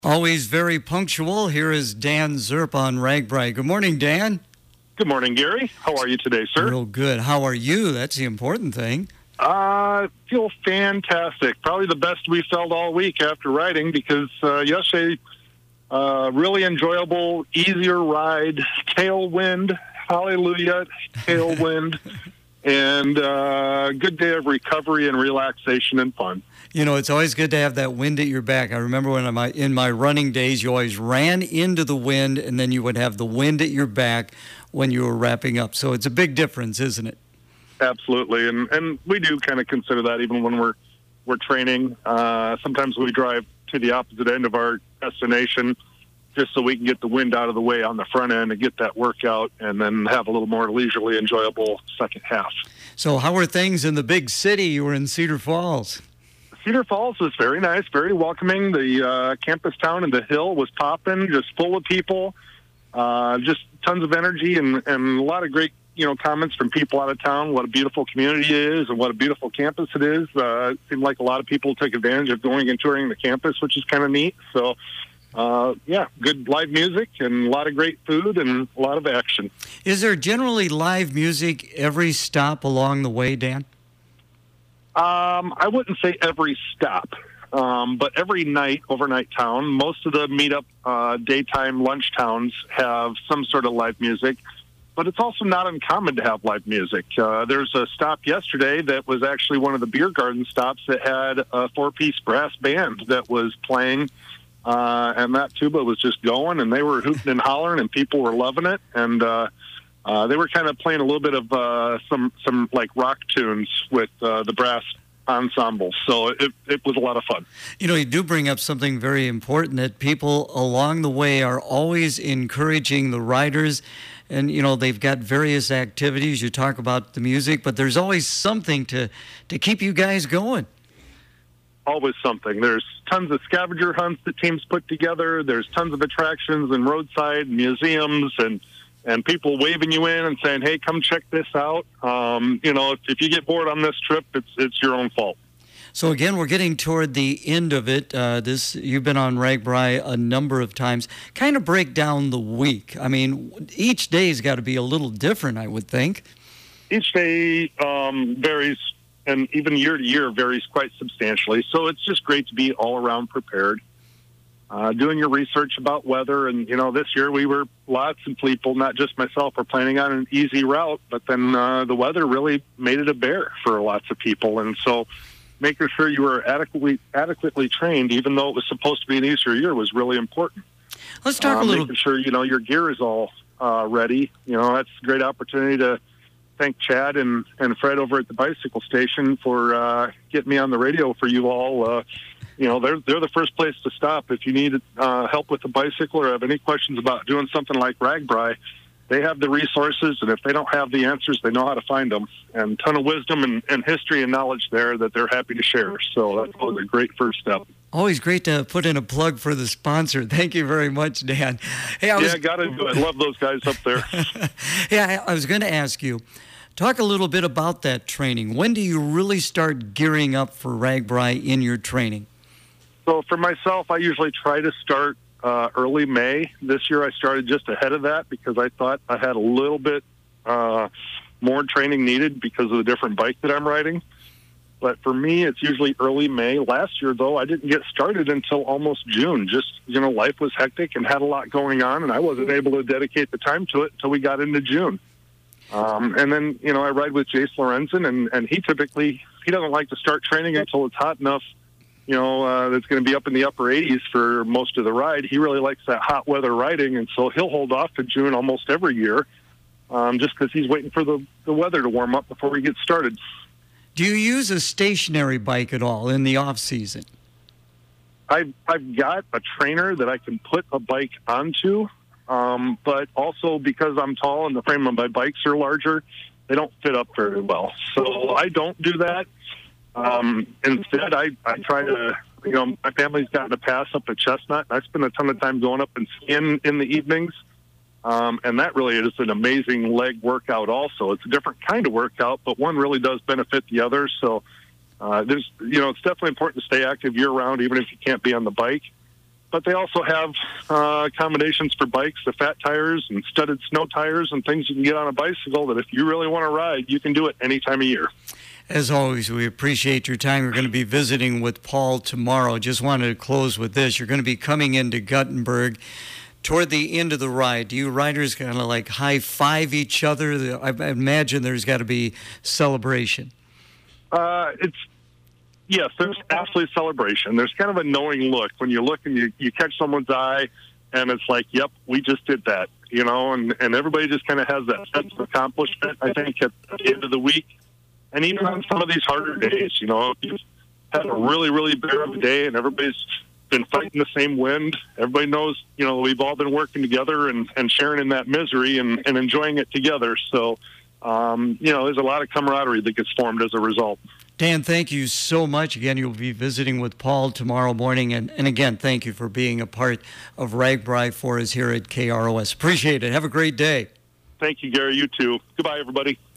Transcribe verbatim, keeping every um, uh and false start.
Always very punctual. Here is Dan Zerp on RAGBRAI. Good morning, Dan. Good morning, Gary. How are you today, sir? Real good. How are you? That's the important thing. I uh, feel fantastic. Probably the best we felt all week after riding because uh, yesterday, uh, really enjoyable, easier ride, tailwind, hallelujah, tailwind, and uh, good day of recovery and relaxation and fun. You know, it's always good to have that wind at your back. I remember when I'm in my running days, you always ran into the wind, and then you would have the wind at your back when you were wrapping up. So it's a big difference, isn't it? Absolutely, and and we do kind of consider that even when we're we're training. Uh, sometimes we drive to the opposite end of our destination just so we can get the wind out of the way on the front end and get that workout, and then have a little more leisurely, enjoyable second half. So how are things in the big city? You were in Cedar Falls. Cedar Falls was very nice, very welcoming. The uh, campus town and the hill was popping, just full of people, uh, just tons of energy, and, and a lot of great, you know, comments from people out of town. What a beautiful community it is, and what a beautiful campus it is. Uh, it seemed like a lot of people took advantage of going and touring the campus, which is kind of neat. So, uh, yeah, good live music and a lot of great food and a lot of action. Is there generally live music every stop along the way, Dan? Um, I wouldn't say every stop, um, but every night, overnight town, most of the meetup uh, daytime lunch towns have some sort of live music, but it's also not uncommon to have live music. Uh, there's a stop yesterday that was actually one of the beer garden stops that had a four-piece brass band that was playing, uh, and that tuba was just going, and they were hooting and hollering, and people were loving it, and uh, Uh, they were kind of playing a little bit of uh, some, some like rock tunes with uh, the brass ensemble. So it, it was a lot of fun. You know, you do bring up something very important, that people along the way are always encouraging the riders. And, you know, they've got various activities. You talk about the music, but there's always something to, to keep you guys going. Always something. There's tons of scavenger hunts that teams put together. There's tons of attractions and roadside museums and and people waving you in and saying, hey, come check this out. Um, you know, if, if you get bored on this trip, it's it's your own fault. So, again, we're getting toward the end of it. Uh, this You've been on RAGBRAI a number of times. Kind of break down the week. I mean, each day's got to be a little different, I would think. Each day um, varies, and even year to year varies quite substantially. So it's just great to be all around prepared. Uh, doing your research about weather, and, you know, this year we were, lots of people, not just myself, were planning on an easy route, but then uh, the weather really made it a bear for lots of people, and so making sure you were adequately adequately trained, even though it was supposed to be an easier year, was really important. Let's talk uh, a little... Making sure, you know, your gear is all uh, ready. You know, that's a great opportunity to thank Chad and, and Fred over at the bicycle station for uh, getting me on the radio for you all. Uh, You know, they're they're the first place to stop if you need uh, help with a bicycle or have any questions about doing something like RAGBRAI. They have the resources, and if they don't have the answers, they know how to find them. And a ton of wisdom and, and history and knowledge there that they're happy to share. So that was a great first step. Always great to put in a plug for the sponsor. Thank you very much, Dan. Hey, I was... Yeah, got to do it. Love those guys up there. Yeah, I was going to ask you, talk a little bit about that training. When do you really start gearing up for RAGBRAI in your training? So for myself, I usually try to start uh, early May. This year I started just ahead of that because I thought I had a little bit uh, more training needed because of the different bike that I'm riding. But for me, it's usually early May. Last year, though, I didn't get started until almost June. Just, you know, life was hectic and had a lot going on, and I wasn't able to dedicate the time to it until we got into June. Um, and then, you know, I ride with Jace Lorenzen, and, and he typically, he doesn't like to start training until it's hot enough, you know, uh, that's going to be up in the upper eighties for most of the ride. He really likes that hot weather riding, and so he'll hold off to June almost every year um, just because he's waiting for the, the weather to warm up before we get started. Do you use a stationary bike at all in the off-season? I've, I've got a trainer that I can put a bike onto, um, but also because I'm tall and the frame of my bikes are larger, they don't fit up very well. So I don't do that. Um, instead, I, I try to, you know, my family's gotten a pass up at Chestnut. I spend a ton of time going up and skiing in the evenings. Um, and that really is an amazing leg workout also. It's a different kind of workout, but one really does benefit the other. So uh, there's, you know, it's definitely important to stay active year-round, even if you can't be on the bike. but they also have uh, accommodations for bikes, the fat tires and studded snow tires and things you can get on a bicycle that if you really want to ride, you can do it any time of year. As always, we appreciate your time. We're going to be visiting with Paul tomorrow. Just wanted to close with this. You're going to be coming into Guttenberg toward the end of the ride. Do you riders kind of like high-five each other? I imagine there's got to be celebration. Uh, it's Yes, there's absolutely celebration. There's kind of a knowing look. When you look and you, you catch someone's eye, and it's like, yep, we just did that, you know, and, and everybody just kind of has that sense of accomplishment, I think, at the end of the week. And even on some of these harder days, you know, if you've had a really, really bad day and everybody's been fighting the same wind, everybody knows, you know, we've all been working together and, and sharing in that misery and, and enjoying it together. So, um, you know, there's a lot of camaraderie that gets formed as a result. Dan, thank you so much. Again, you'll be visiting with Paul tomorrow morning. And, and again, thank you for being a part of RAGBRAI for us here at K R O S. Appreciate it. Have a great day. Thank you, Gary. You too. Goodbye, everybody.